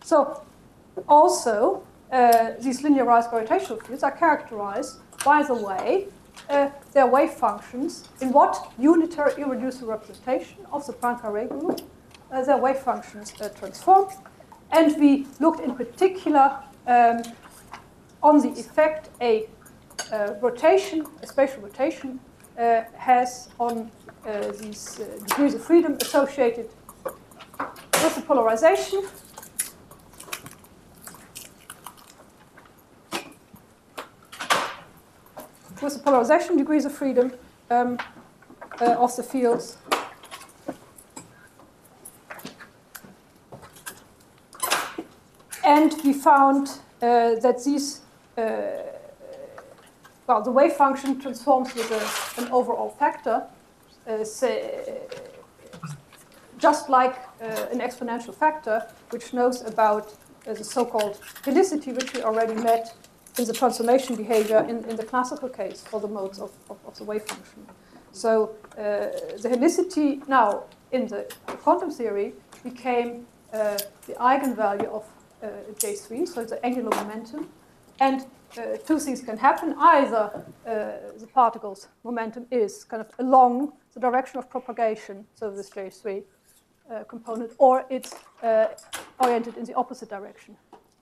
So also, these linearized gravitational fields are characterized by the way their wave functions in what unitary irreducible representation of the Poincare group their wave functions transform. And we looked in particular on the effect a rotation, a spatial rotation, has on these degrees of freedom associated with the polarization. With the polarization degrees of freedom of the fields. And we found that these, well, the wave function transforms with an overall factor, just like an exponential factor, which knows about the so-called helicity, which we already met in the transformation behavior in the classical case for the modes of the wave function. So the helicity now in the quantum theory became the eigenvalue of J3, so it's the angular momentum. And two things can happen. Either the particle's momentum is kind of along the direction of propagation, so this J3 component, or it's oriented in the opposite direction.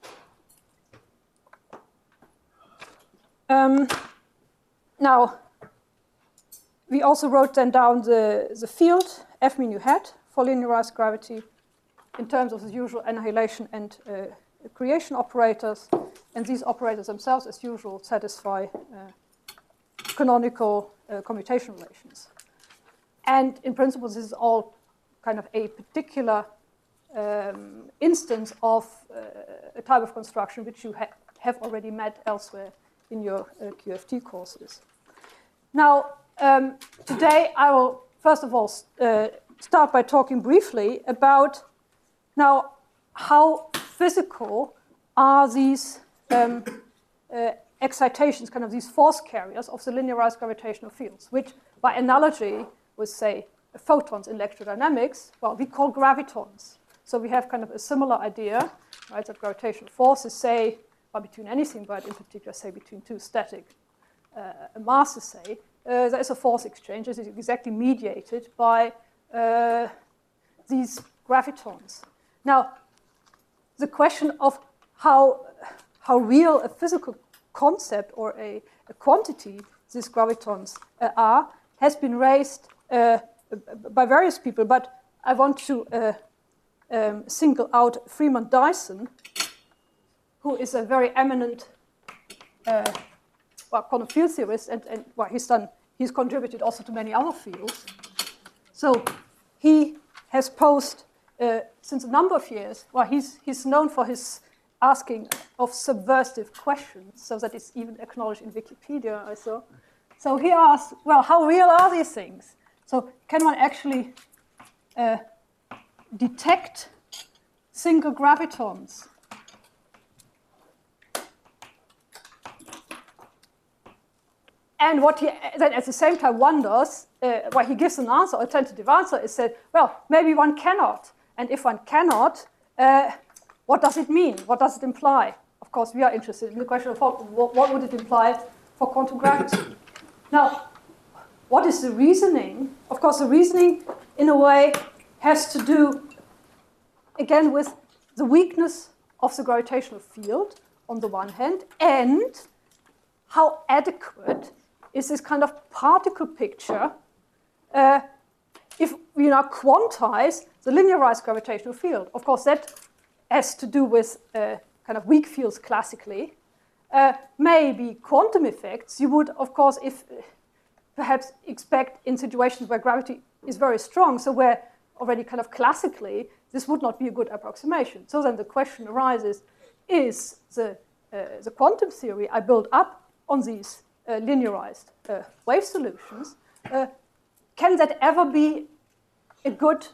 Now, we also wrote then down the field F mu nu hat for linearized gravity in terms of the usual annihilation and creation operators. And these operators themselves, as usual, satisfy canonical commutation relations. And in principle, this is all kind of a particular instance of a type of construction which you have already met elsewhere in your QFT courses. Now, today I will first of all start by talking briefly about now how physical are these excitations, kind of these force carriers of the linearized gravitational fields, which by analogy with, say, photons in electrodynamics, well, we call gravitons. So we have kind of a similar idea, right, that gravitational forces, say, or between anything, but in particular, say, between two static masses, say, there is a force exchange that is exactly mediated by these gravitons. Now, the question of how real a physical concept or a quantity these gravitons are has been raised by various people, but I want to single out Freeman Dyson, who is a very eminent quantum field theorist, and well, he's contributed also to many other fields. So he has posed since a number of years, well, he's known for his asking of subversive questions, so that it's even acknowledged in Wikipedia, I saw. So he asked, well, how real are these things? So can one actually detect single gravitons? And what he then at the same time wonders, why he gives an answer, a tentative answer, is that, well, maybe one cannot. And if one cannot, what does it mean? What does it imply? Of course, we are interested in the question of what would it imply for quantum gravity. Now, what is the reasoning? Of course, the reasoning, in a way, has to do, again, with the weakness of the gravitational field, on the one hand, and how adequate is this kind of particle picture if we now quantize the linearized gravitational field. Of course, that has to do with kind of weak fields classically. Maybe quantum effects you would, of course, if perhaps expect in situations where gravity is very strong, so where already kind of classically this would not be a good approximation. So then the question arises, is the quantum theory I build up on these linearized wave solutions, can that ever be a good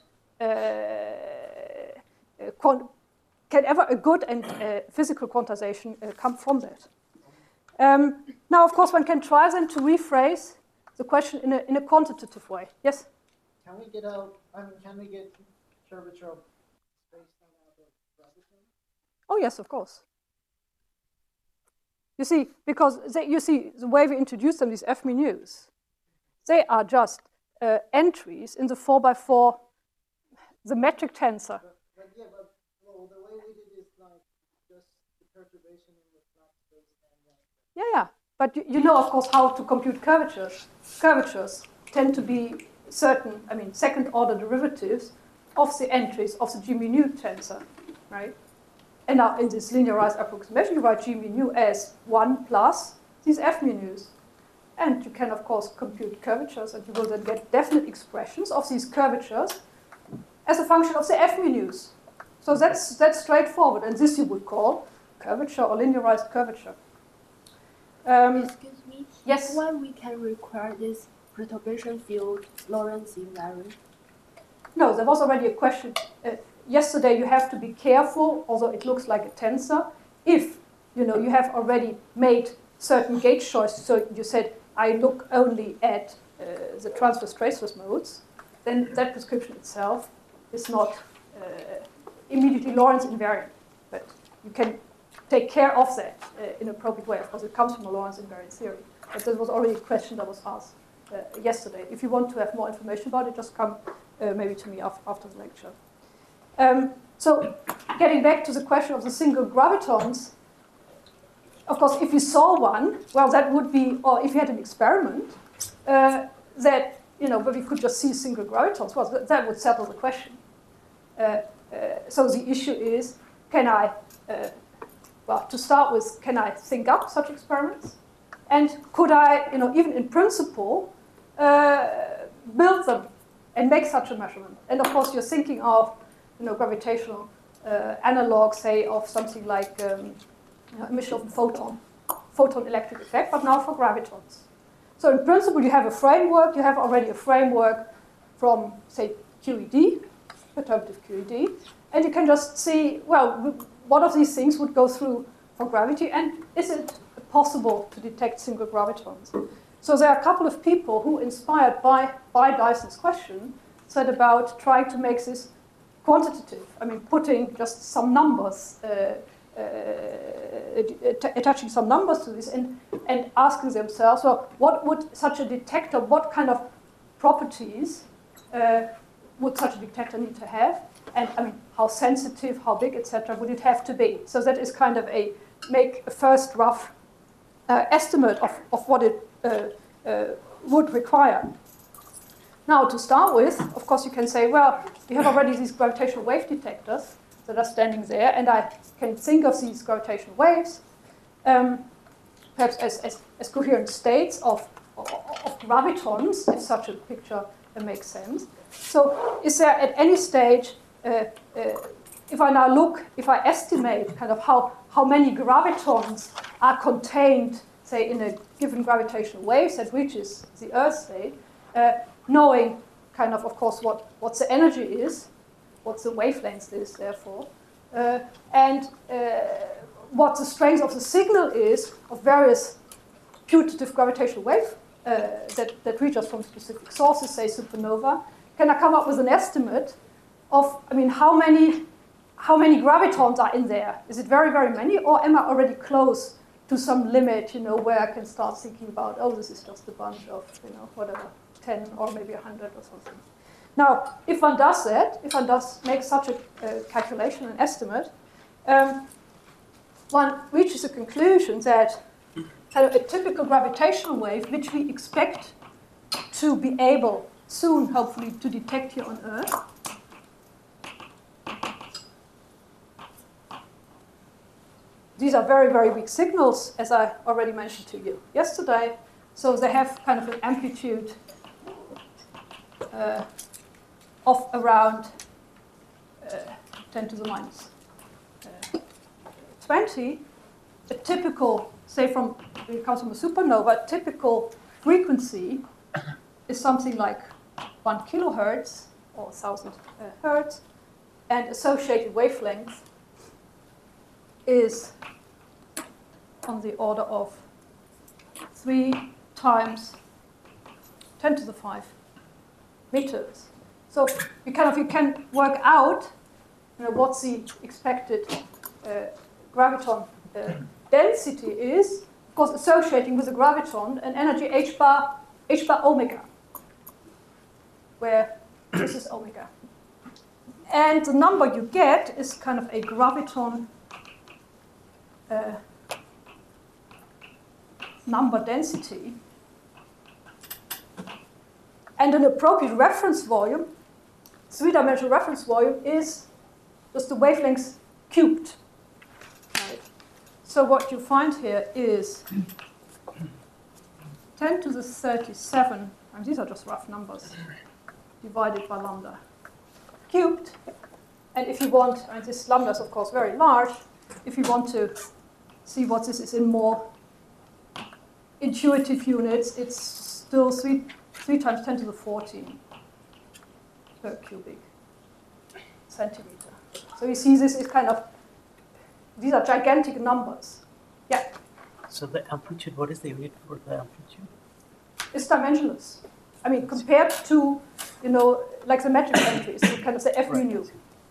can ever a good and physical quantization come from that? Now, of course, one can try then to rephrase the question in a quantitative way. Yes? Can we get out? Can we get curvature of space-time out of gravity? Oh, yes, of course. You see, because you see the way we introduce them, these F menus, they are just entries in the 4x4, the metric tensor. But the way we did is like just the perturbation in the flat space and Yeah. But you know, of course, how to compute curvatures. Curvatures tend to be certain, second-order derivatives of the entries of the G mu tensor, right? And now in this linearized approximation, you write G mu as 1 plus these F menus. And you can, of course, compute curvatures, and you will then get definite expressions of these curvatures as a function of the F menus. So that's straightforward, and this you would call curvature or linearized curvature. Excuse me? Yes? Why we can require this perturbation field Lorentz invariant? No, there was already a question. Yesterday you have to be careful, although it looks like a tensor, if you have already made certain gauge choices. So you said, I look only at the transverse traceless modes, then that description itself is not immediately Lorentz invariant. But you can take care of that in an appropriate way. Of course, it comes from a Lorentz invariant theory. But there was already a question that was asked yesterday. If you want to have more information about it, just come maybe to me after the lecture. So getting back to the question of the single gravitons, of course, if you saw one, well, that would be, or if you had an experiment that, where we could just see single gravitons, well, that would settle the question. So the issue is, to start with, can I think up such experiments? And could I, even in principle, build them and make such a measurement? And of course, you're thinking of, gravitational analog, say, of something like emission of a photon electric effect, but now for gravitons. So in principle, you have a framework. You have already a framework from, say, QED, perturbative QED, and you can just see, well, what of these things would go through for gravity, and is it possible to detect single gravitons? So there are a couple of people who, inspired by Dyson's question, set about trying to make this quantitative. Putting just some numbers, attaching some numbers to this, and asking themselves, well, what would such a detector, what kind of properties would such a detector need to have? And how sensitive, how big, etc., would it have to be? So that is kind of make a first rough estimate of what it would require. Now, to start with, of course, you can say, well, you have already these gravitational wave detectors that are standing there, and I can think of these gravitational waves perhaps as coherent states of gravitons, if such a picture makes sense. So is there at any stage, if I estimate kind of how many gravitons are contained, say, in a given gravitational wave that reaches the Earth state, knowing kind of course, what the energy is, what the wavelength is, therefore, and what the strength of the signal is of various putative gravitational waves that reach us from specific sources, say supernova, can I come up with an estimate of, how many gravitons are in there? Is it very, very many, or am I already close to some limit, where I can start thinking about, oh, this is just a bunch of, whatever, 10 or maybe 100 or something. Now, if one does that, if one does make such a calculation, an estimate, one reaches a conclusion that a typical gravitational wave, which we expect to be able soon, hopefully, to detect here on Earth, these are very, very weak signals, as I already mentioned to you yesterday. So they have kind of an amplitude of around 10 to the minus 20. A typical, say from, it comes from a supernova, a typical frequency is something like 1 kilohertz or 1,000 hertz, and associated wavelength is on the order of 3 times 10 to the 5 meters. So you can work out, what's the expected graviton density is, of course, associating with the graviton an energy h bar omega, where this is omega. And the number you get is kind of a graviton number density. And an appropriate reference volume, three-dimensional reference volume, is just the wavelengths cubed. Right? So what you find here is 10 to the 37, and these are just rough numbers, divided by lambda cubed. And if you want, and this lambda is of course very large, if you want to see what this is in more intuitive units, it's still 3 times 10 to the 14 per cubic centimeter. So you see this is kind of, these are gigantic numbers. Yeah? So the amplitude, what is the unit for the amplitude? It's dimensionless. I mean, compared to, like the metric entries, you kind of say F mu.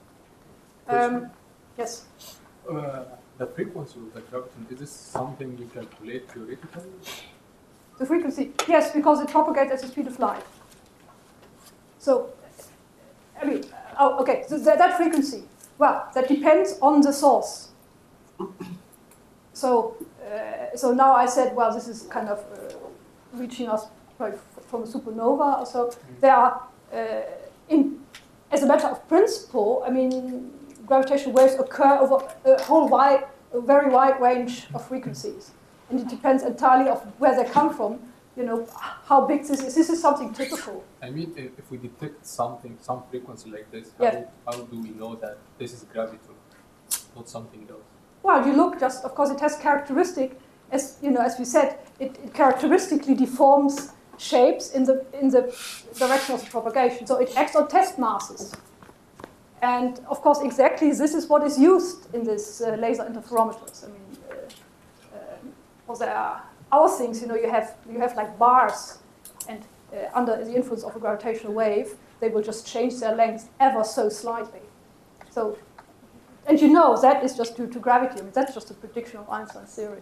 Yes? The frequency of the graviton, is this something you calculate theoretically? The frequency, yes, because it propagates at the speed of light. So, I mean, okay, so that frequency, well, that depends on the source. So now I said, well, this is kind of reaching us from a supernova. So there are, as a matter of principle, I mean, gravitational waves occur over a very wide range of frequencies. And it depends entirely of where they come from, how big this is. This is something typical. I mean, if we detect some frequency like this, how do we know that this is graviton, not something else? Well, you look just, of course, it has characteristic, as we said, it characteristically deforms shapes in the direction of the propagation. So it acts on test masses. And of course, exactly this is what is used in this laser interferometers. I mean, there are other things, you have like bars, and under the influence of a gravitational wave, they will just change their length ever so slightly. So, and that is just due to gravity. I mean, that's just a prediction of Einstein's theory.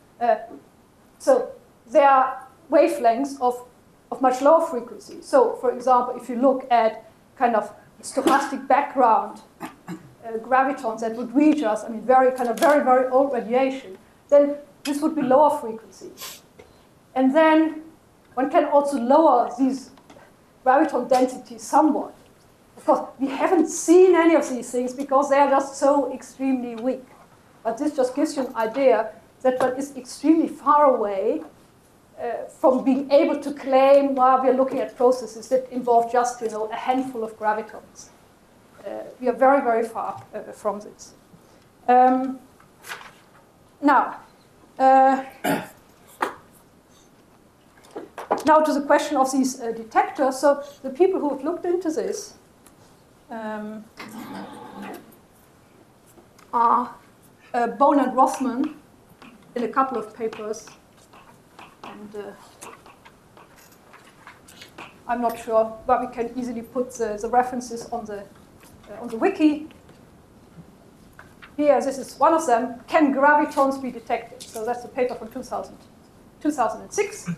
So there are wavelengths of much lower frequency. So, for example, if you look at kind of stochastic background gravitons that would reach us, I mean, very, very old radiation, then this would be lower frequency. And then one can also lower these graviton densities somewhat. Of course, we haven't seen any of these things because they are just so extremely weak. But this just gives you an idea that one is extremely far away from being able to claim, well, we are looking at processes that involve just, a handful of gravitons. We are very, very far from this. Now to the question of these detectors. So the people who have looked into this are Bone and Rothman in a couple of papers. And I'm not sure, but we can easily put the references on the wiki. Here, this is one of them. Can gravitons be detected? So that's a paper from 2006.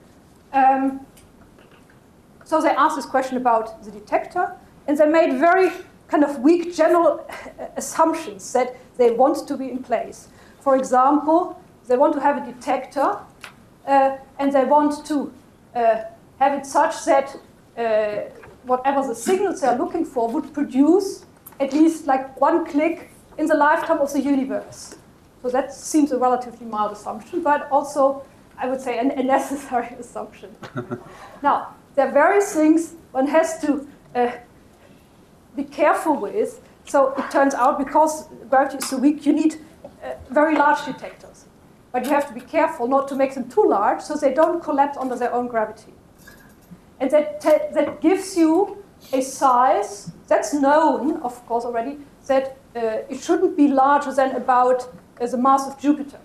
So they asked this question about the detector, and they made very kind of weak general assumptions that they want to be in place. For example, they want to have a detector, and they want to have it such that whatever the signals they are looking for would produce at least like one click in the lifetime of the universe. So that seems a relatively mild assumption, but also, I would say, a necessary assumption. Now, there are various things one has to be careful with. So it turns out, because gravity is so weak, you need very large detectors. But you have to be careful not to make them too large so they don't collapse under their own gravity. And that gives you a size that's known, of course, already, that it shouldn't be larger than about the mass of Jupiter.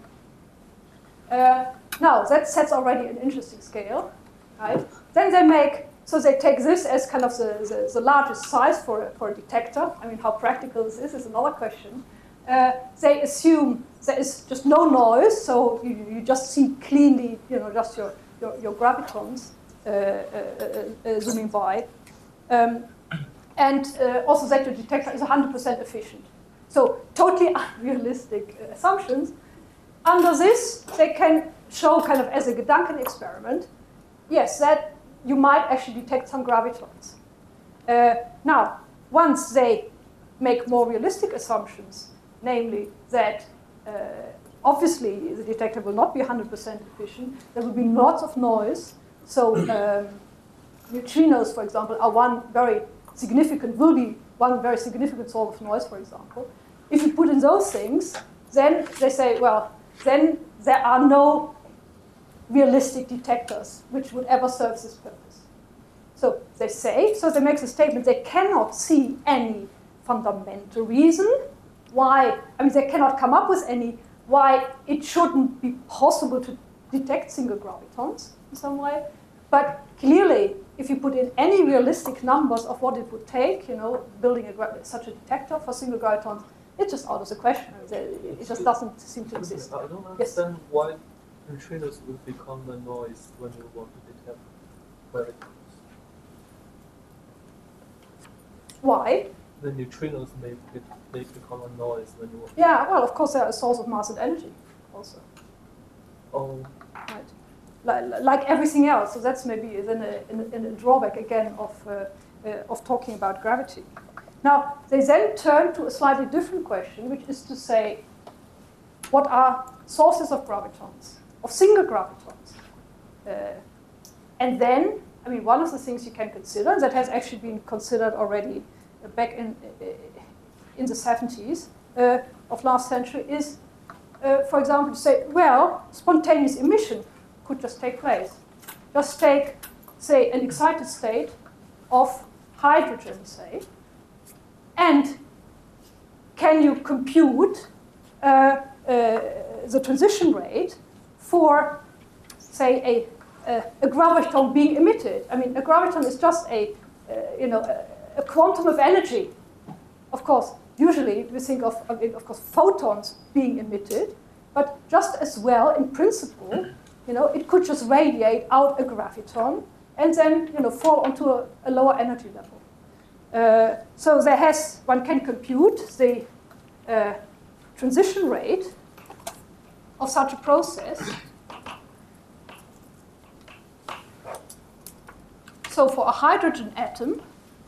Now, that sets already an interesting scale, right? Then they take this as kind of the largest size for a detector. I mean, how practical this is another question. they assume there is just no noise, so you just see cleanly, just your gravitons zooming by. And also that your detector is 100% efficient. So totally unrealistic assumptions. Under this, they can show kind of as a Gedanken experiment, yes, that you might actually detect some gravitons. Now, once they make more realistic assumptions, namely that obviously the detector will not be 100% efficient, there will be lots of noise. So neutrinos, for example, are will be one very significant source of noise, for example. If you put in those things, then they say, well, then there are no realistic detectors which would ever serve this purpose. So they make the statement they cannot see any fundamental reason why, they cannot come up with any why it shouldn't be possible to detect single gravitons in some way. But clearly, if you put in any realistic numbers of what it would take, building such a detector for single gravitons, it's just out of the question. It just doesn't seem to exist. I don't understand why neutrinos would become a noise when you want to detect gravitons. Why? The neutrinos may become a noise when you want. Yeah, well, of course, they're a source of mass and energy also. Oh. Right. Like everything else. So that's maybe then a drawback again of talking about gravity. Now, they then turn to a slightly different question, which is to say, what are sources of gravitons, of single gravitons? And then, one of the things you can consider, and that has actually been considered already back in the 70s of last century, is, for example, to say, well, spontaneous emission could just take place. Just take, say, an excited state of hydrogen, say, and can you compute the transition rate for, say, a graviton being emitted? A graviton is just a quantum of energy. Of course, usually we think of course, photons being emitted, but just as well, in principle, it could just radiate out a graviton and then, fall onto a lower energy level. So one can compute the transition rate of such a process. So for a hydrogen atom,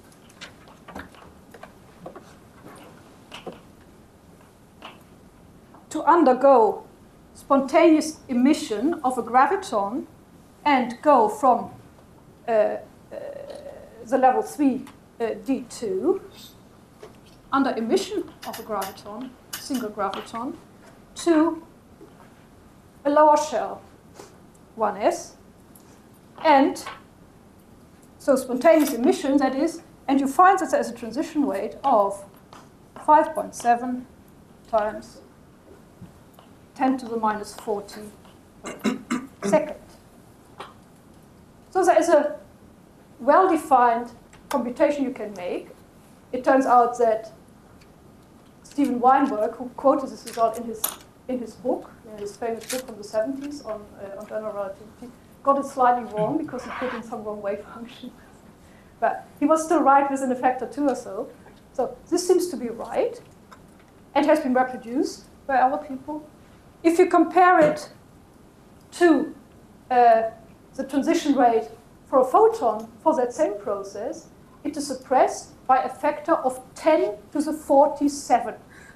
to undergo spontaneous emission of a graviton and go from the level 3 D2 under emission of a graviton, single graviton, to a lower shell, 1s, and so spontaneous emission, that is, and you find that there's a transition rate of 5.7 times 10 to the minus 40 second. So there is a well-defined computation you can make. It turns out that Steven Weinberg, who quoted this result in his book, his famous book from the 70s on general relativity, got it slightly wrong because he put in some wrong wave function. But he was still right within a factor 2 or so. So this seems to be right and has been reproduced by other people. If you compare it to the transition rate for a photon for that same process, it is suppressed by a factor of 10 to the 47.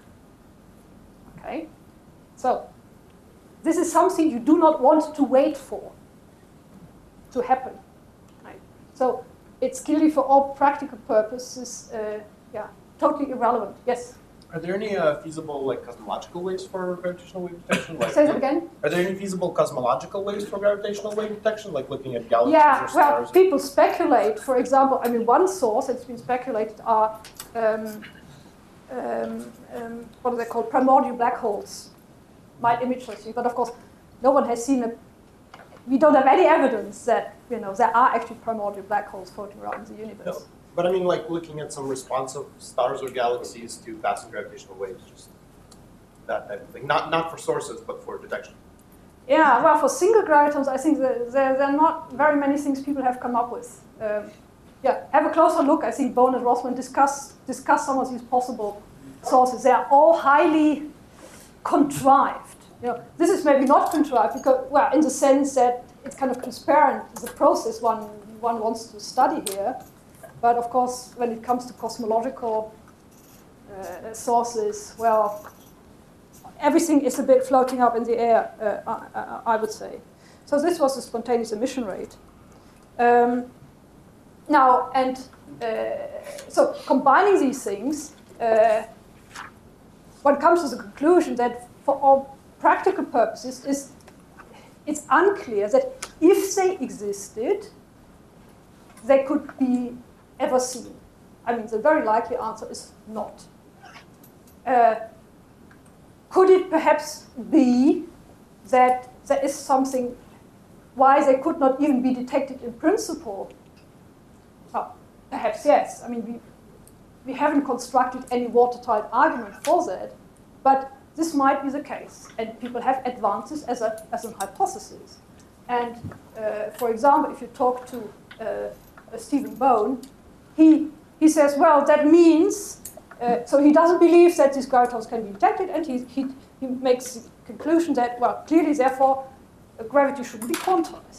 Okay? So this is something you do not want to wait for to happen. Right? So it's clearly for all practical purposes, totally irrelevant. Yes? Are there any feasible cosmological ways for gravitational wave detection? Say that again? Are there any feasible cosmological ways for gravitational wave detection, like looking at galaxies or Yeah, stars? well, people speculate. For example, one source that's been speculated are what are they called? Primordial black holes. Might image those things, but of course, no one has seen we don't have any evidence that there are actually primordial black holes floating around in the universe. No. But looking at some responsive stars or galaxies to passing gravitational waves, just that type of thing? Not for sources, but for detection. Yeah, well, for single gravitons, I think there are not very many things people have come up with. Yeah, have a closer look. I think Bohn and Rossmann discuss some of these possible sources. They are all highly contrived. You know, this is maybe not contrived because, well, in the sense that it's kind of transparent, the process one wants to study here. But of course, when it comes to cosmological sources, well, everything is a bit floating up in the air, I would say. So this was the spontaneous emission rate. Now, and so combining these things, one comes to the conclusion that for all practical purposes, it's unclear that if they existed, they could be ever seen. I mean, the very likely answer is not. Could it perhaps be that there is something why they could not even be detected in principle? Well, perhaps yes. I mean, we haven't constructed any watertight argument for that, but this might be the case, and people have advances as an hypothesis. And for example, if you talk to Stephen Bohn, he says, well, that means, so he doesn't believe that these gravitons can be detected, and he makes the conclusion that, well, clearly, therefore, gravity shouldn't be quantized.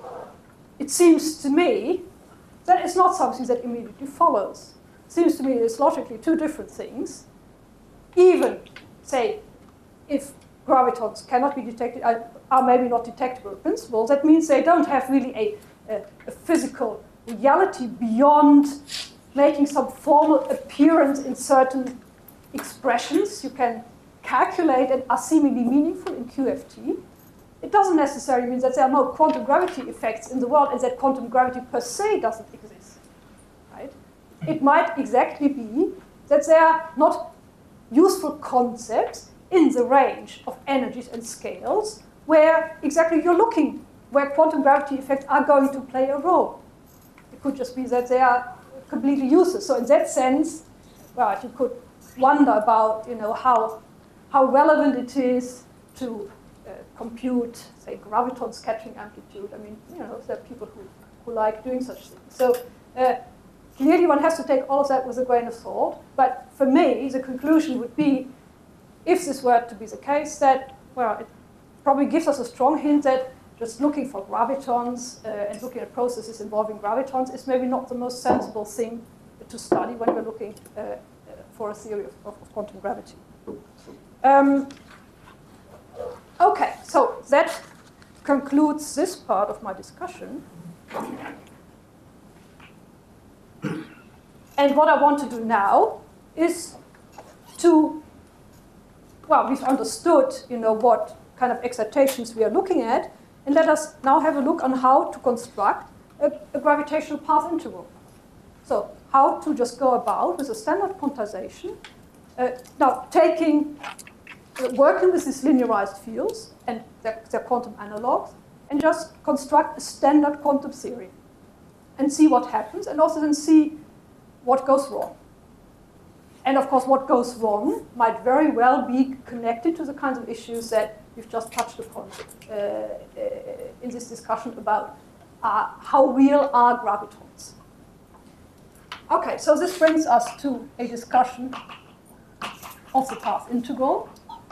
It seems to me that it's not something that immediately follows. It seems to me it's logically two different things. Even, say, if gravitons cannot be detected, are maybe not detectable in principle, that means they don't have really a physical reality beyond making some formal appearance in certain expressions you can calculate and are seemingly meaningful in QFT. It doesn't necessarily mean that there are no quantum gravity effects in the world and that quantum gravity per se doesn't exist. Right? It might exactly be that there are not useful concepts in the range of energies and scales where exactly you're looking, where quantum gravity effects are going to play a role. It could just be that they are completely useless. So in that sense, well, you could wonder about, you know, how relevant it is to compute, say, graviton scattering amplitude. I mean, you know, there are people who like doing such things. So clearly one has to take all of that with a grain of salt. But for me, the conclusion would be, if this were to be the case, that, well, it probably gives us a strong hint that just looking for gravitons and looking at processes involving gravitons is maybe not the most sensible thing to study when we're looking for a theory of quantum gravity. Okay, so that concludes this part of my discussion. And what I want to do now is to, well, we've understood, you know, what kind of excitations we are looking at, and let us now have a look on how to construct a gravitational path integral. So how to just go about with a standard quantization, now working with these linearized fields and their quantum analogs, and just construct a standard quantum theory and see what happens, and also then see what goes wrong. And of course, what goes wrong might very well be connected to the kinds of issues that we've just touched upon in this discussion about how real are gravitons. Okay, so this brings us to a discussion of the path integral.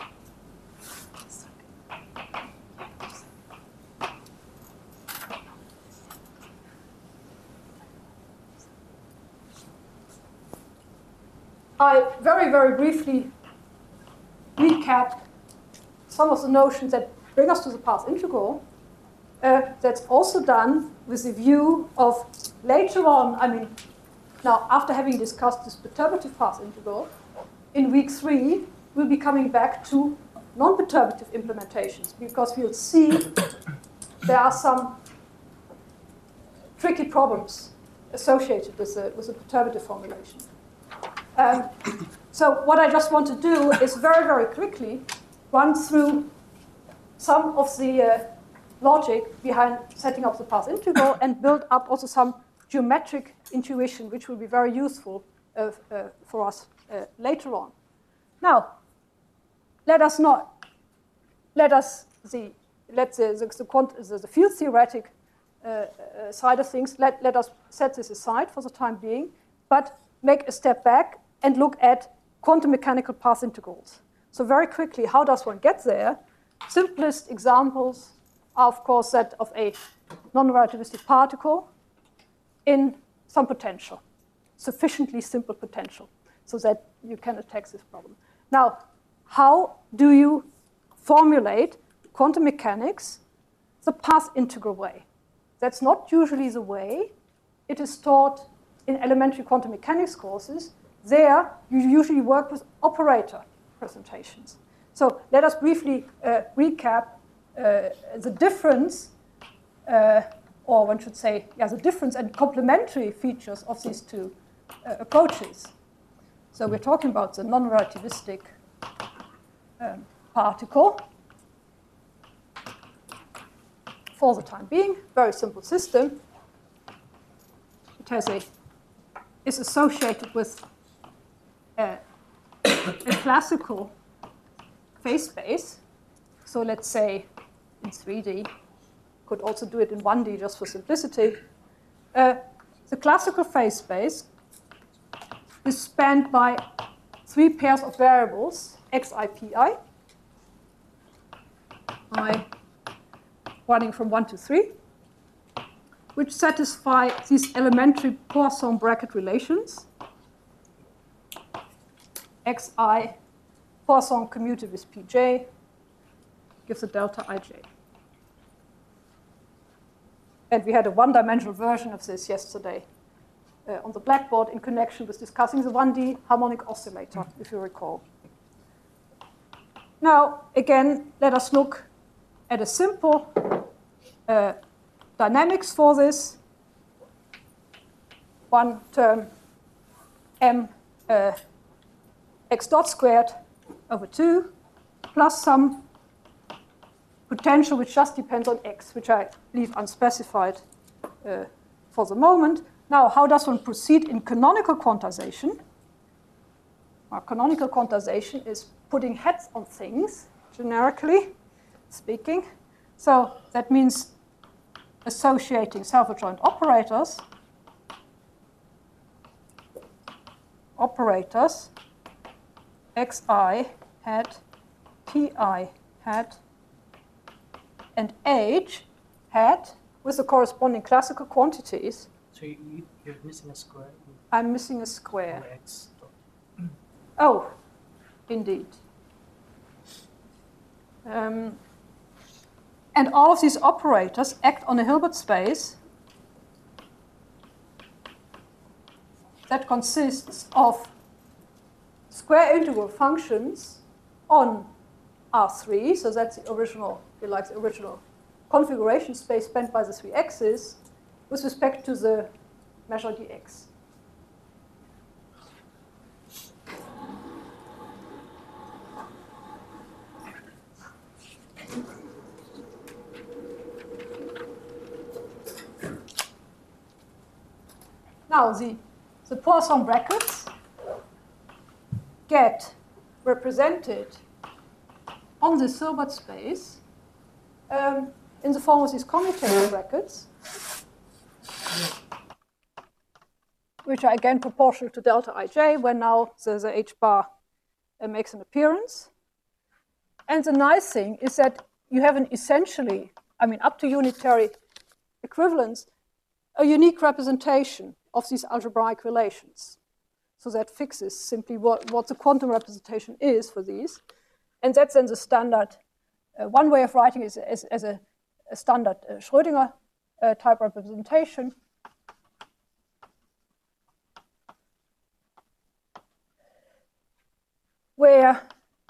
I very, very briefly recap some of the notions that bring us to the path integral. That's also done with the view of later on, I mean, now after having discussed this perturbative path integral, in week 3, we'll be coming back to non-perturbative implementations because we'll see there are some tricky problems associated with the perturbative formulation. So what I just want to do is very, very quickly run through some of the logic behind setting up the path integral and build up also some geometric intuition, which will be very useful for us later on. Now, let's the field theoretic side of things, let us set this aside for the time being, but make a step back and look at quantum mechanical path integrals. So very quickly, how does one get there? Simplest examples are, of course, that of a non-relativistic particle in some potential, sufficiently simple potential, so that you can attack this problem. Now, how do you formulate quantum mechanics the path integral way? That's not usually the way it is taught in elementary quantum mechanics courses. There, you usually work with operator presentations. So let us briefly recap the difference, or one should say, the difference and complementary features of these two approaches. So we're talking about the non-relativistic particle. For the time being, very simple system. It is associated with a classical phase space. So let's say in 3D, could also do it in 1D just for simplicity. The classical phase space is spanned by 3 pairs of variables, xi, pi, I running from 1 to 3, which satisfy these elementary Poisson bracket relations. Xi Poisson commuted with Pj gives a delta Ij. And we had a one-dimensional version of this yesterday on the blackboard in connection with discussing the 1D harmonic oscillator, if you recall. Now, again, let us look at a simple dynamics for this. One term m x dot squared over 2 plus some potential which just depends on x, which I leave unspecified for the moment. Now, how does one proceed in canonical quantization? Well, canonical quantization is putting heads on things, generically speaking. So that means associating self-adjoint operators, xi hat, pi hat, and h hat with the corresponding classical quantities. So you're missing a square. I'm missing a square. X dot. Oh, indeed. And all of these operators act on a Hilbert space that consists of square integral functions on R3, so that's the original, if you like, the original configuration space spanned by the 3 x's with respect to the measure dx. Now, the Poisson brackets get represented on this Hilbert space in the form of these commutator brackets, which are again proportional to delta ij, when now the h bar makes an appearance. And the nice thing is that you have an essentially, up to unitary equivalence, a unique representation of these algebraic relations. So that fixes simply what the quantum representation is for these. And that's then the standard, one way of writing it is as a standard Schrödinger type representation. Where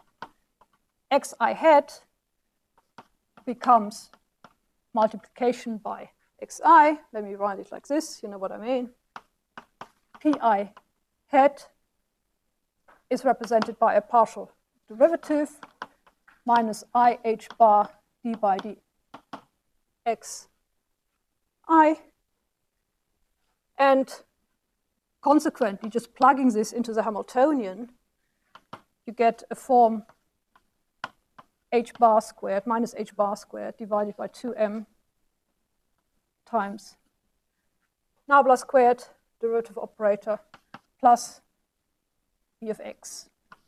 xi hat becomes multiplication by xi. Let me write it like this, you know what I mean. Pi hat is represented by a partial derivative minus I h bar d by dx I. And consequently, just plugging this into the Hamiltonian, you get a form h bar squared minus h bar squared divided by 2m times nabla squared derivative operator plus e of x.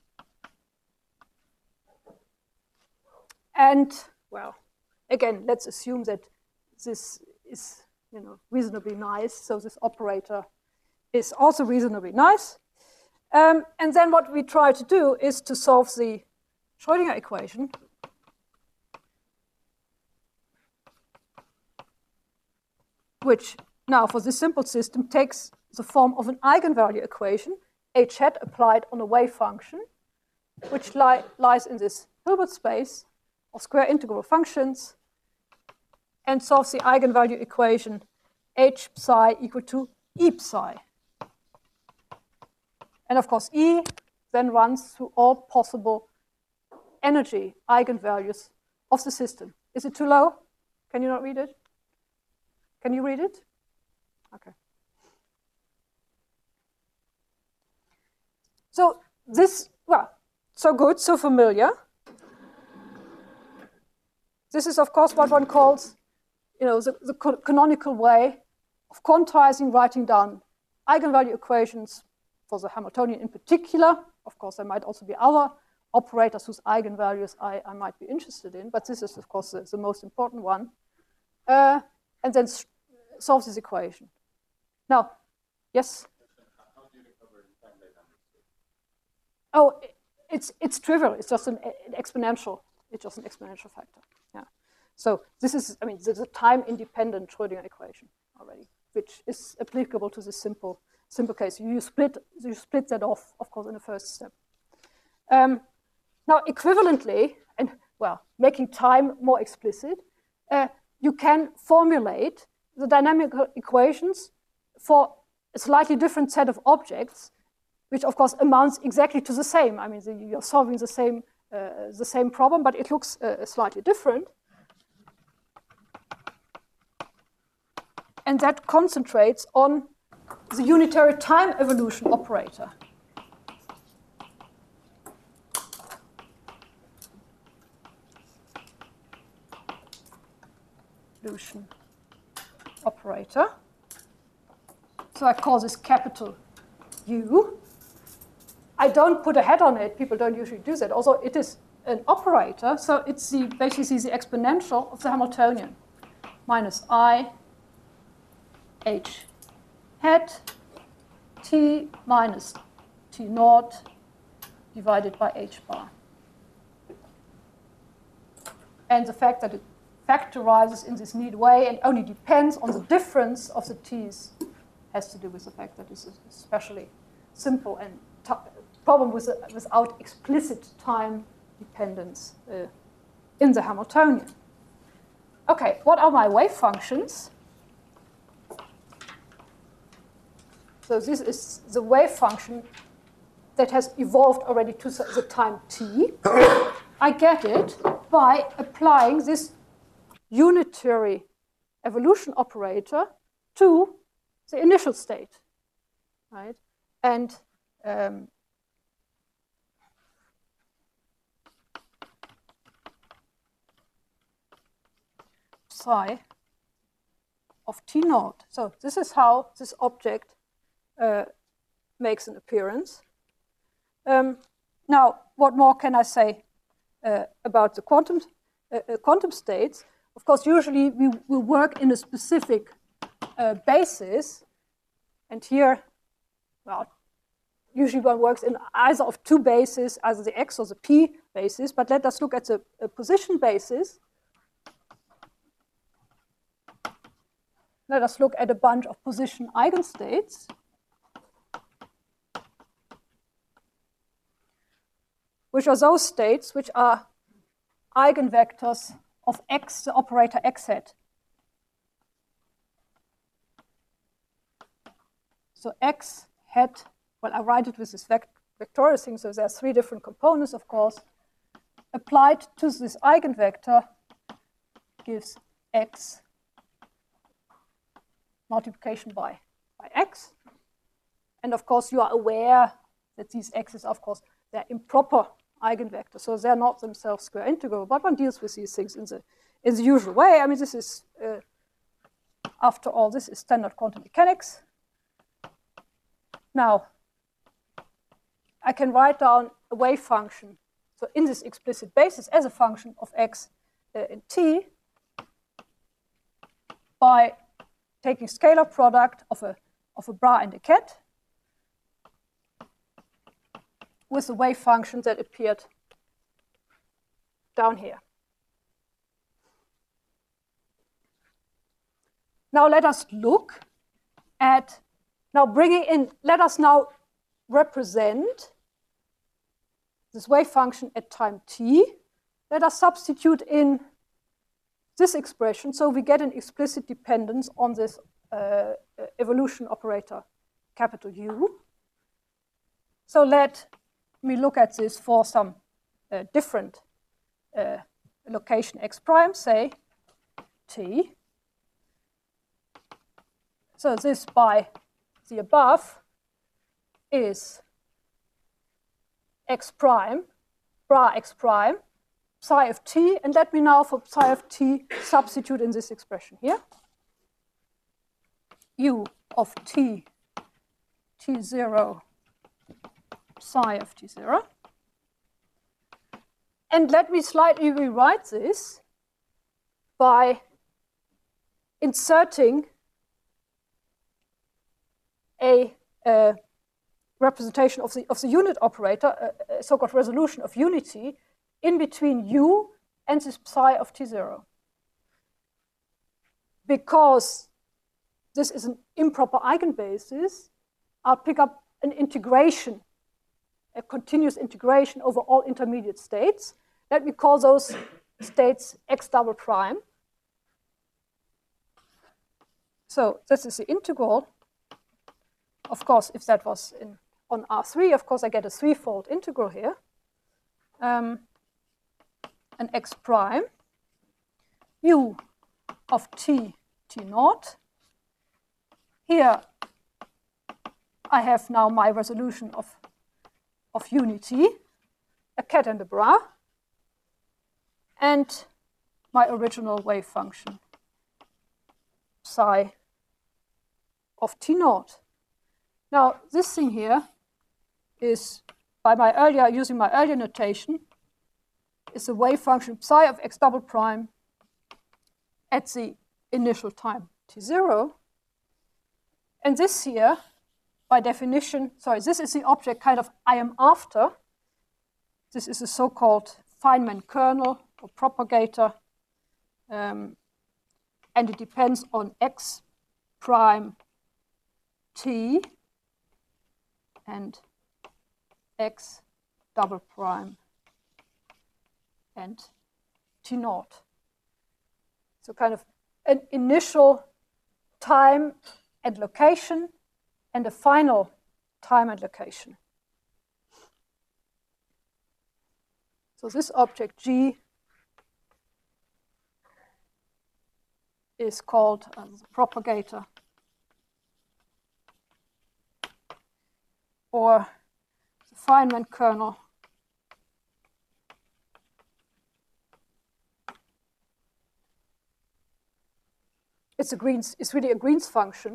And, well, again, let's assume that this is, reasonably nice. So this operator is also reasonably nice. And then what we try to do is to solve the Schrödinger equation, which now for this simple system takes the form of an eigenvalue equation, h hat applied on a wave function, which lies in this Hilbert space of square integral functions, and solves the eigenvalue equation h psi equal to e psi. And of course, E then runs through all possible energy eigenvalues of the system. Is it too low? Can you not read it? Can you read it? Okay. So this, well, so good, so familiar. This is, of course, what one calls, the canonical way of quantizing, writing down eigenvalue equations for the Hamiltonian in particular. Of course, there might also be other operators whose eigenvalues I might be interested in, but this is, of course, the most important one. And then solve this equation. Now, yes? How do you recover time dynamics? Oh, it's trivial. It's just an exponential. It's just an exponential factor. Yeah. So this is, there's a time-independent Schrödinger equation already, which is applicable to this simple case. You split that off, of course, in the first step. Now, equivalently, and well, making time more explicit, you can formulate the dynamical equations for a slightly different set of objects, which of course amounts exactly to the same. You're solving the same problem, but it looks slightly different. And that concentrates on the unitary time evolution operator. Evolution operator. So I call this capital U. I don't put a head on it. People don't usually do that. Also, it is an operator, so it's basically the exponential of the Hamiltonian. Minus I h hat t minus t naught divided by h bar. And the fact that it factorizes in this neat way and only depends on the difference of the t's has to do with the fact that this is especially simple and problem without explicit time dependence in the Hamiltonian. Okay, what are my wave functions? So this is the wave function that has evolved already to the time t. I get it by applying this unitary evolution operator to the initial state, right? And psi of t naught. So this is how this object makes an appearance. Now, what more can I say about the quantum states? Of course, usually we will work in a specific basis, and here, well, usually one works in either of two bases, either the x or the p basis. But let us look at the position basis. Let us look at a bunch of position eigenstates. Which are those states which are eigenvectors of x, the operator x hat. So x hat, well, I write it with this vectorial thing, so there are three different components, of course. Applied to this eigenvector gives x multiplication by x. And of course, you are aware that these x's, of course, they're improper eigenvector. So they're not themselves square integral, but one deals with these things in the usual way. I mean, this is, after all, this is standard quantum mechanics. Now, I can write down a wave function, so in this explicit basis, as a function of x in t, by taking scalar product of a bra and a ket with the wave function that appeared down here. Now let us look at, let us now represent this wave function at time t. Let us substitute in this expression, so we get an explicit dependence on this evolution operator, capital U. So let me look at this for some different location x prime, say t. So this by the above is x prime, bra x prime, psi of t, and let me now for psi of t substitute in this expression here. U of t, t0, psi of t0. And let me slightly rewrite this by inserting a representation of the unit operator, a so-called resolution of unity, in between u and this psi of t0. Because this is an improper eigenbasis, I'll pick up an integration, a continuous integration over all intermediate states. Let me call those states x double prime. So this is the integral. Of course, if that was on R3, of course I get a threefold integral here. An x prime, u of t, t naught. Here I have now my resolution of unity, a ket and a bra, and my original wave function, psi of t naught. Now, this thing here is, using my earlier notation, is a wave function psi of x double prime at the initial time t0. And this here, by definition, this is the object kind of I am after. This is a so-called Feynman kernel or propagator. And it depends on x prime t and x double prime and t naught. So kind of an initial time and location and a final time and location. So this object G is called the propagator, or the Feynman kernel. It's really a Green's function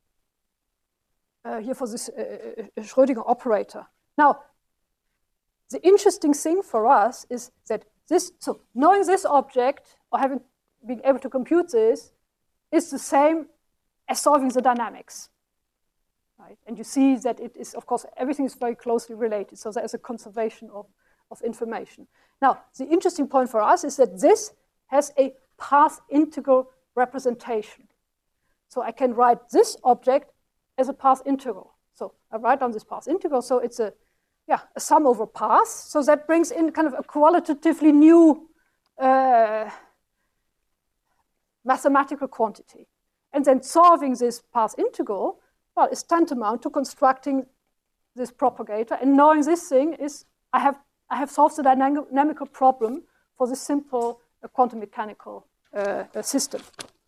here for this Schrödinger operator. Now, the interesting thing for us is that knowing this object or being able to compute this is the same as solving the dynamics. Right? And you see that it is, of course, everything is very closely related. So there is a conservation of information. Now, the interesting point for us is that this has a path integral representation. So I can write this object as a path integral. So I write down this path integral. So it's a sum over paths. So that brings in kind of a qualitatively new mathematical quantity. And then solving this path integral, well, is tantamount to constructing this propagator. And knowing this thing is, I have solved the dynamical problem for this simple quantum mechanical system.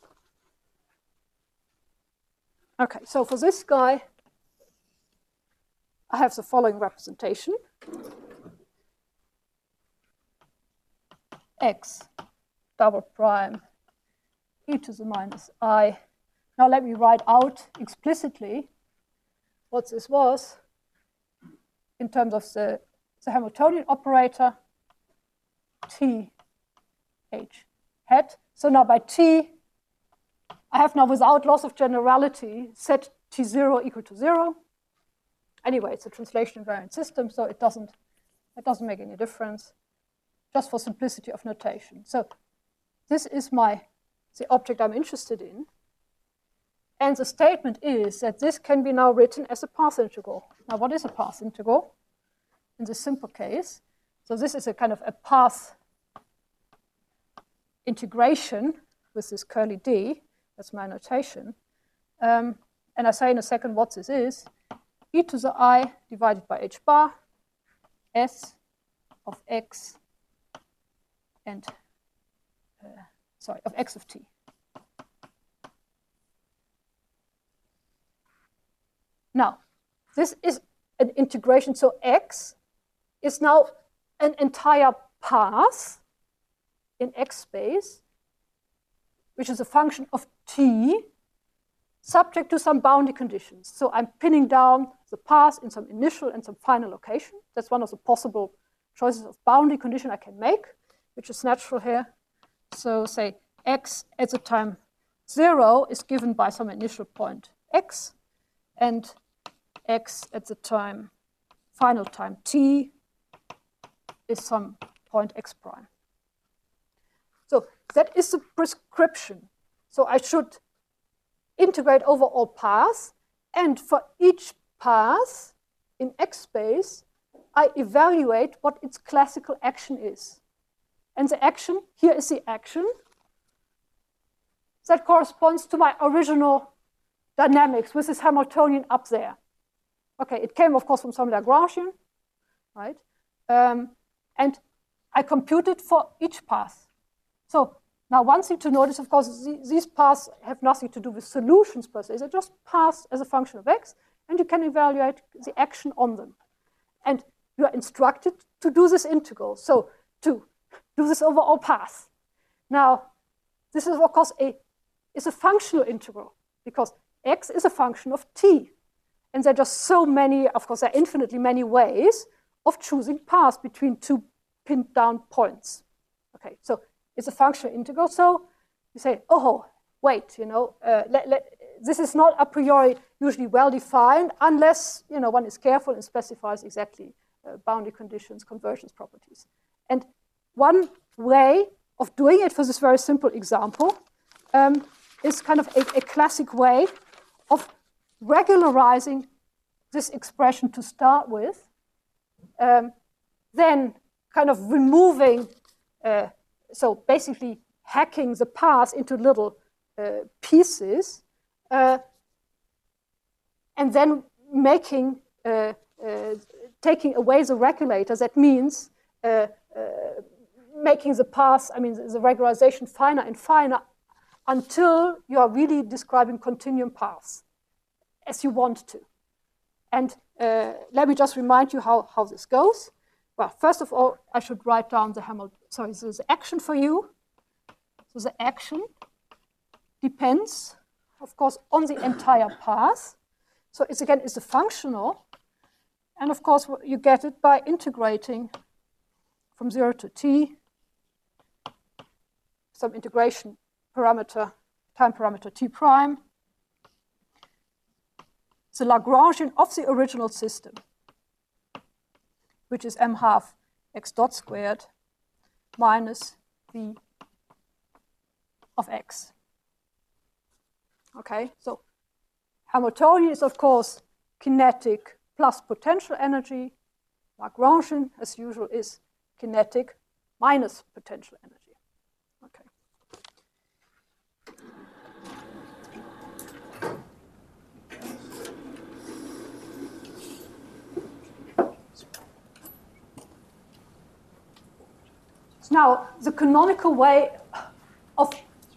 Okay, so for this guy, I have the following representation. x double prime e to the minus I. Now let me write out explicitly what this was in terms of the Hamiltonian operator T H hat. So now by T, I have now without loss of generality set T0 equal to 0. Anyway, it's a translation invariant system, so it doesn't make any difference, just for simplicity of notation. So this is the object I'm interested in. And the statement is that this can be now written as a path integral. Now, what is a path integral in this simple case? So this is a kind of a path integration with this curly d. That's my notation. And I say in a second what this is. E to the I divided by h bar s of x and, of x of t. Now, this is an integration. So x is now an entire path in x space, which is a function of t, subject to some boundary conditions. So I'm pinning down the path in some initial and some final location. That's one of the possible choices of boundary condition I can make, which is natural here. So say x at the time 0 is given by some initial point x, and x at the final time t is some point x prime. So that is the prescription. So I should integrate over all paths, and for each path in x space, I evaluate what its classical action is. And the action, here is the action that corresponds to my original dynamics with this Hamiltonian up there. Okay, it came, of course, from some Lagrangian, right? And I computed for each path. So now one thing to notice, of course, these paths have nothing to do with solutions per se. They're just paths as a function of x, and you can evaluate the action on them. And you are instructed to do this integral, so to do this over all paths. Now, this is, of course, is a functional integral, because x is a function of t. And there are just so many, of course, there are infinitely many ways of choosing paths between two pinned down points. Okay, so it's a functional integral. So you say, oh, wait, this is not a priori usually well defined unless one is careful and specifies exactly boundary conditions, convergence properties. And one way of doing it for this very simple example is kind of a classic way of regularizing this expression to start with, then kind of removing, so basically hacking the path into little pieces, and then making, taking away the regulator. That means making the path, the regularization finer and finer until you are really describing continuum paths as you want to. And let me just remind you how this goes. Well, first of all, I should write down the action for you. So the action depends, of course, on the entire path. So it's a functional. And of course, you get it by integrating from 0 to t, some integration parameter, time parameter t prime, the Lagrangian of the original system, which is m half x dot squared minus v of x. Okay, so Hamiltonian is, of course, kinetic plus potential energy. Lagrangian, as usual, is kinetic minus potential energy. Okay. Now, the canonical way of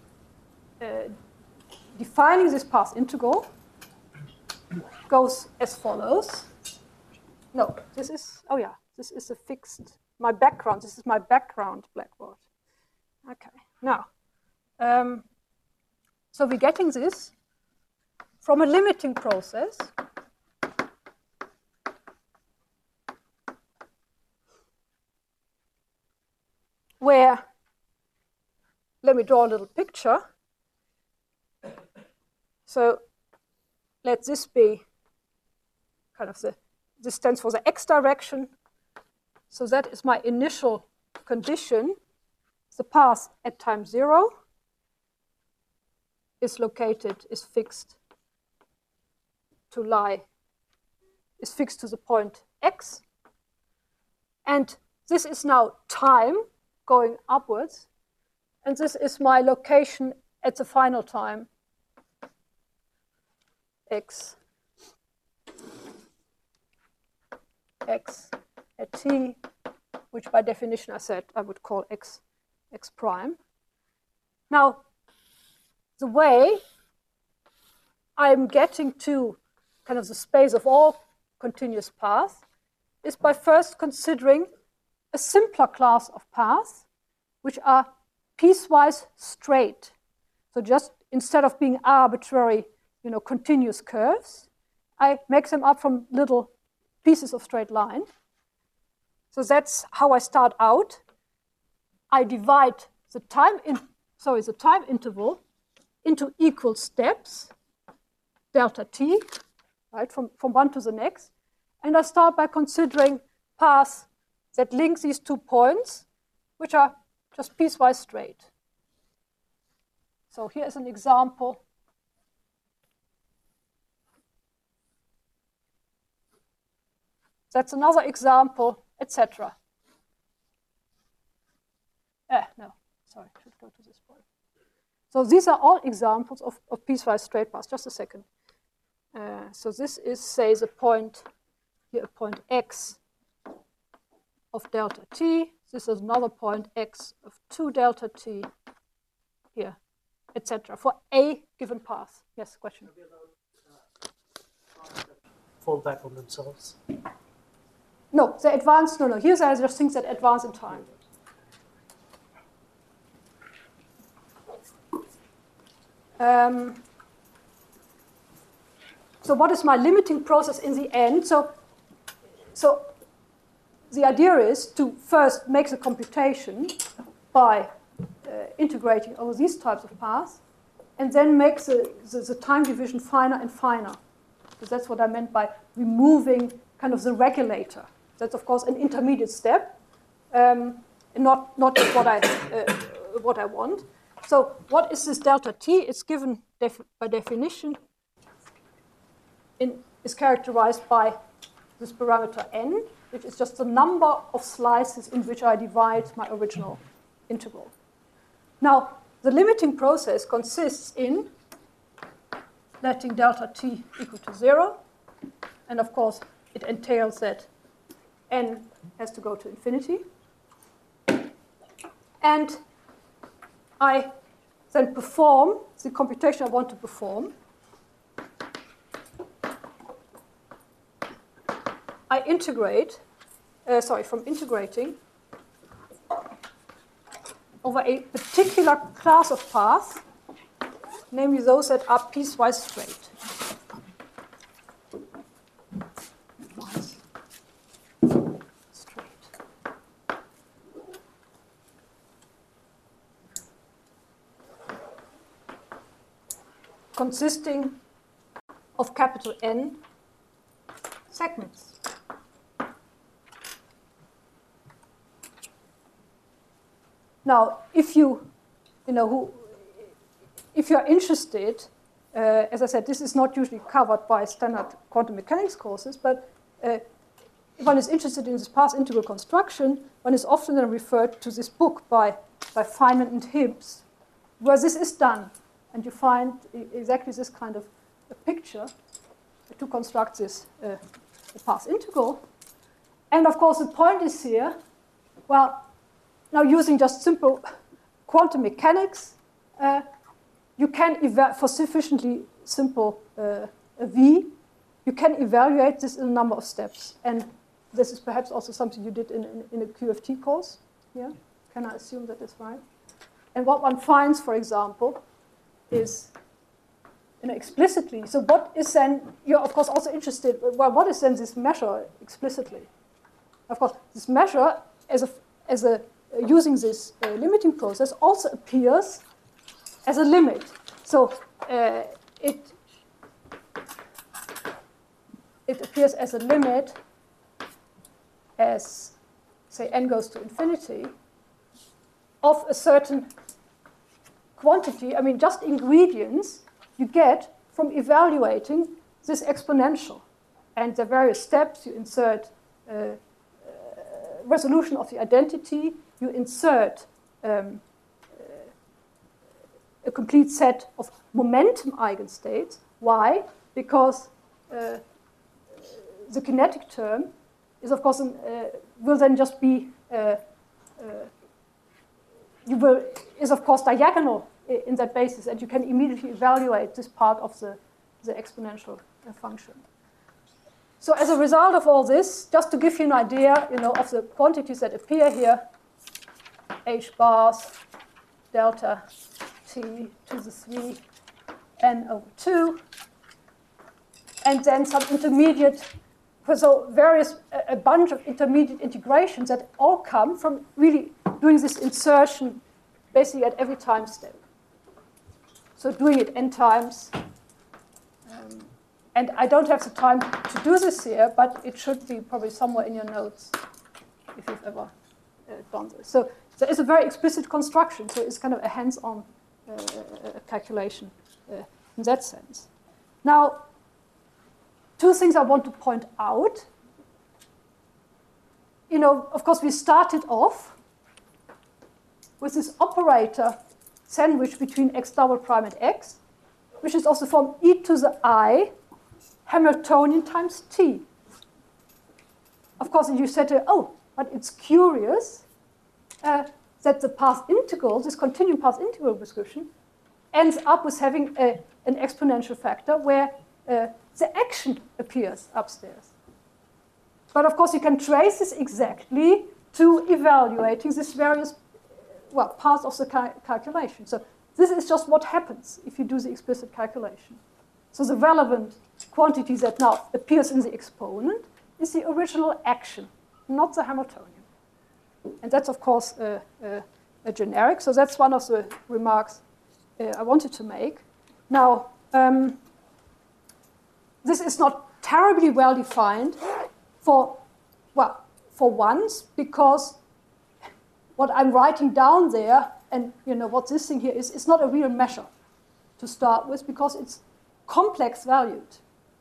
defining this path integral goes as follows. No, this is a fixed, my background. This is my background blackboard. So we're getting this from a limiting process where, let me draw a little picture. So let this be kind of this stands for the x direction. So that is my initial condition. The path at time 0 is fixed to the point x. And this is now time going upwards. And this is my location at the final time, x at t, which by definition I said I would call x prime. Now, the way I'm getting to kind of the space of all continuous paths is by first considering a simpler class of paths, which are piecewise straight. So just instead of being arbitrary, continuous curves, I make them up from little pieces of straight line. So that's how I start out. I divide the time interval into equal steps, delta t, right, from one to the next. And I start by considering paths that link these 2 points, which are just piecewise straight. So here's an example. That's another example, etc. No, sorry, I should go to this point. So these are all examples of piecewise straight paths. Just a second. So this is, say, the point here, a point x of delta t. This is another point x of 2 delta t here, etc. for a given path. Yes, question? Fall back on themselves. No, they advance. No. Here there are just things that advance in time. So what is my limiting process in the end? So the idea is to first make the computation by integrating over these types of paths, and then make the time division finer and finer. Because that's what I meant by removing kind of the regulator. That's, of course, an intermediate step, and not what I want. So what is this delta t? It's given by definition, is characterized by this parameter n, which is just the number of slices in which I divide my original integral. Now, the limiting process consists in letting delta t equal to 0. And of course, it entails that n has to go to infinity. And I then perform the computation I want to perform. I integrate, from integrating over a particular class of paths, namely those that are piecewise straight. Consisting of capital N segments. Now, if you're interested, as I said, this is not usually covered by standard quantum mechanics courses, but if one is interested in this path integral construction, one is often referred to this book by Feynman and Hibbs, where this is done. And you find exactly this kind of a picture to construct this path integral. And of course, the point is here, well, now using just simple quantum mechanics, you can, for sufficiently simple V, you can evaluate this in a number of steps. And this is perhaps also something you did in a QFT course. Yeah? Can I assume that is right? And what one finds, for example, is explicitly. So what is then, you're of course also interested, well, what is then this measure explicitly? Of course, this measure using this limiting process also appears as a limit. So it appears as a limit as, say, n goes to infinity of a certain quantity, I mean, just ingredients you get from evaluating this exponential. And the various steps, you insert resolution of the identity, you insert a complete set of momentum eigenstates. Why? Because the kinetic term is, of course, will then just be is of course diagonal in that basis, and you can immediately evaluate this part of the exponential function. So as a result of all this, just to give you an idea, of the quantities that appear here, h bars delta t to the 3 n over 2, and then some intermediate, so a bunch of intermediate integrations that all come from really doing this insertion basically at every time step. So doing it n times. And I don't have the time to do this here, but it should be probably somewhere in your notes if you've ever done this. So there is a very explicit construction, so it's kind of a hands-on calculation in that sense. Now, two things I want to point out. Of course, we started off with this operator sandwich between x double prime and x, which is of the form e to the I Hamiltonian times t. Of course, you said, but it's curious that the path integral, this continuum path integral description, ends up with having an exponential factor where the action appears upstairs. But of course, you can trace this exactly to evaluating this various parts of the calculation. So this is just what happens if you do the explicit calculation. So the relevant quantity that now appears in the exponent is the original action, not the Hamiltonian. And that's, of course, a generic. So that's one of the remarks I wanted to make. Now, this is not terribly well defined for once, because what I'm writing down there, and what this thing here is not a real measure to start with, because it's complex valued.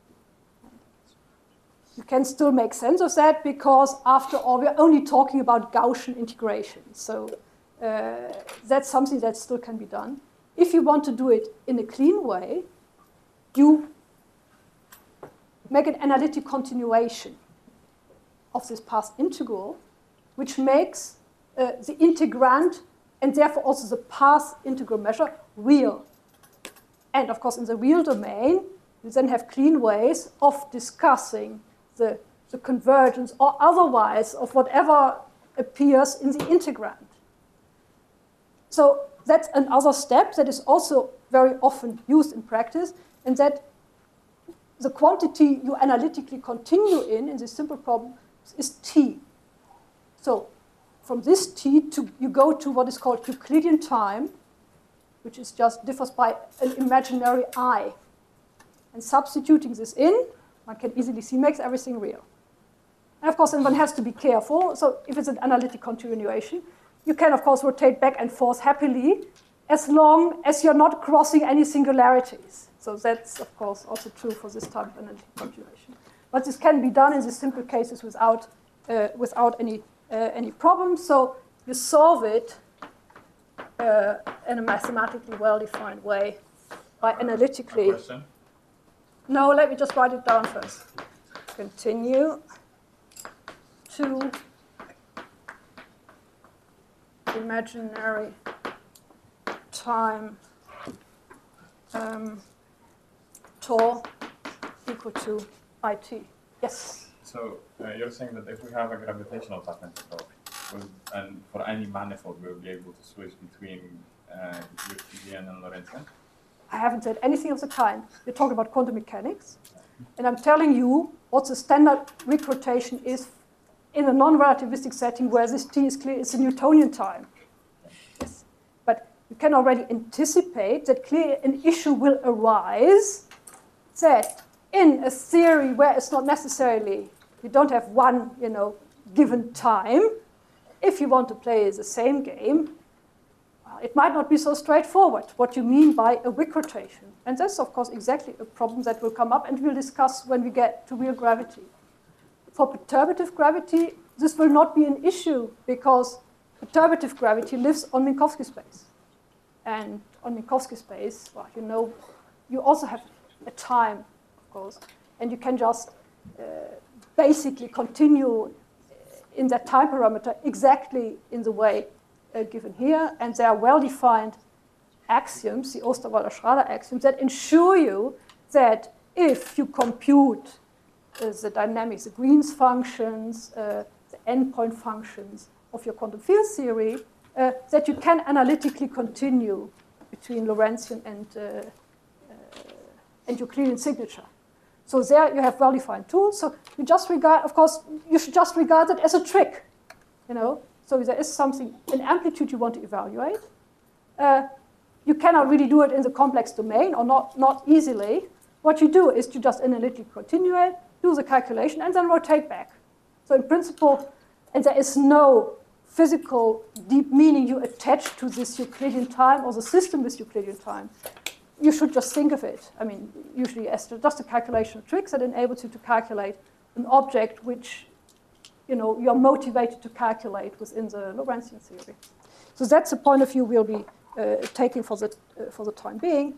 You can still make sense of that, because after all, we're only talking about Gaussian integration. So that's something that still can be done. If you want to do it in a clean way, you make an analytic continuation of this path integral, which makes the integrand, and therefore also the path integral measure, real. And of course, in the real domain, you then have clean ways of discussing the convergence or otherwise of whatever appears in the integrand. So that's another step that is also very often used in practice, and that the quantity you analytically continue in this simple problem is t. So from this t, you go to what is called Euclidean time, which is just differs by an imaginary I. And substituting this in, one can easily see, makes everything real. And of course, then one has to be careful. So if it's an analytic continuation, you can, of course, rotate back and forth happily, as long as you're not crossing any singularities. So that's, of course, also true for this type of analytic continuation. But this can be done in these simple cases without any problem. So you solve it in a mathematically well-defined way by analytically. Question? No, let me just write it down first. Continue to imaginary time tau equal to IT. Yes? So you're saying that if we have a gravitational path integral, and for any manifold, we'll be able to switch between Euclidean and Lorentzian? I haven't said anything of the kind. We're talking about quantum mechanics. And I'm telling you what the standard Wick rotation is in a non-relativistic setting where this T is clear, it's a Newtonian time. Yes. But you can already anticipate that clearly an issue will arise that in a theory where it's not necessarily, you don't have one, given time, if you want to play the same game, it might not be so straightforward what you mean by a Wick rotation. And that's, of course, exactly a problem that will come up and we'll discuss when we get to real gravity. For perturbative gravity, this will not be an issue because perturbative gravity lives on Minkowski space. And on Minkowski space, well, you also have a time, of course, and you can just basically continue in that time parameter exactly in the way given here, and there are well-defined axioms, the Osterwalder-Schrader axioms, that ensure you that if you compute the dynamics, the Green's functions, the endpoint functions of your quantum field theory, that you can analytically continue between Lorentzian and Euclidean signature. So there you have well-defined tools. So you just regard, of course, you should just regard it as a trick, So there is something, an amplitude you want to evaluate. You cannot really do it in the complex domain, or not easily. What you do is you just analytically continue it, do the calculation, and then rotate back. So in principle, and there is no physical deep meaning you attach to this Euclidean time or the system with Euclidean time. You should just think of it, usually as just a calculation trick that enables you to calculate an object which you're motivated to calculate within the Lorentzian theory. So that's the point of view we'll be taking for the time being.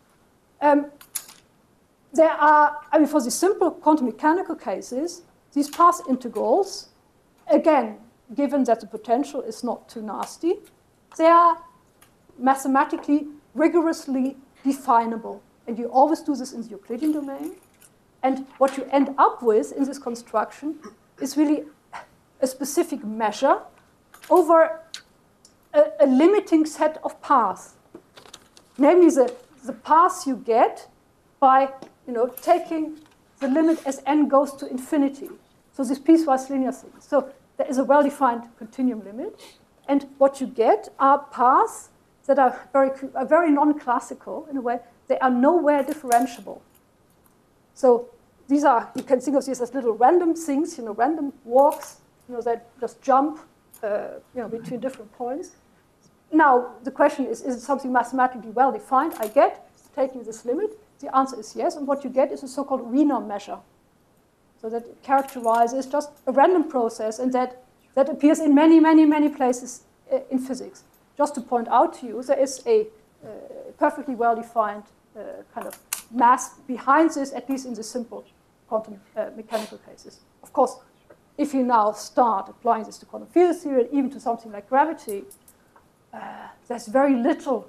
There are, for the simple quantum mechanical cases, these path integrals, again, given that the potential is not too nasty, they are mathematically rigorously definable. And you always do this in the Euclidean domain. And what you end up with in this construction is really a specific measure over a limiting set of paths. Namely, the paths you get by taking the limit as n goes to infinity. So this piecewise linear thing. So there is a well-defined continuum limit. And what you get are paths that are very non-classical in a way. They are nowhere differentiable. So these are, you can think of these as little random things, random walks, that just jump, between different points. Now, the question is it something mathematically well-defined? I get, taking this limit. The answer is yes, and what you get is a so-called Wiener measure. So that it characterizes just a random process, and that appears in many, many, many places in physics. Just to point out to you, there is a perfectly well-defined kind of mass behind this, at least in the simple quantum mechanical cases. Of course, if you now start applying this to quantum field theory, and even to something like gravity, there's very little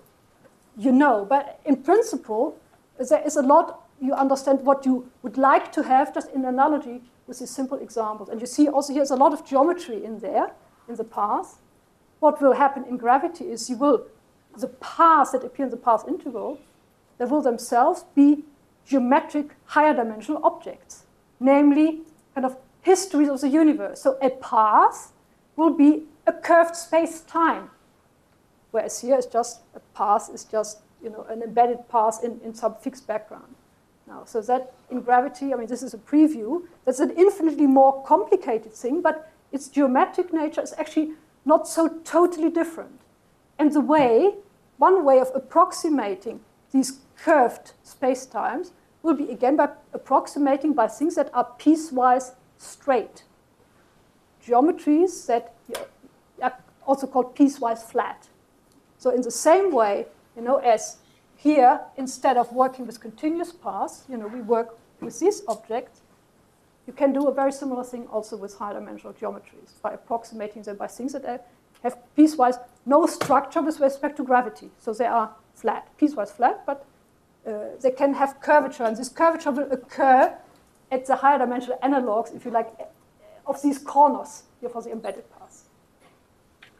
But in principle, there is a lot you understand what you would like to have just in analogy with these simple examples. And you see also here's a lot of geometry in there, in the path. What will happen in gravity is the paths that appear in the path integral, they will themselves be geometric higher dimensional objects, namely kind of histories of the universe. So a path will be a curved space-time, whereas here is just a path is just an embedded path in some fixed background. Now, so that in gravity, this is a preview. That's an infinitely more complicated thing, but its geometric nature is actually not so totally different. And one way of approximating these curved spacetimes will be again by approximating by things that are piecewise straight. Geometries that are also called piecewise flat. So in the same way, as here, instead of working with continuous paths, we work with these objects, you can do a very similar thing also with high dimensional geometries by approximating them by things that have piecewise no structure with respect to gravity. So they are flat, piecewise flat, but they can have curvature, and this curvature will occur at the higher dimensional analogs, if you like, of these corners here for the embedded paths.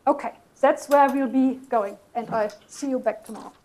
Okay, that's where we'll be going, and I see you back tomorrow.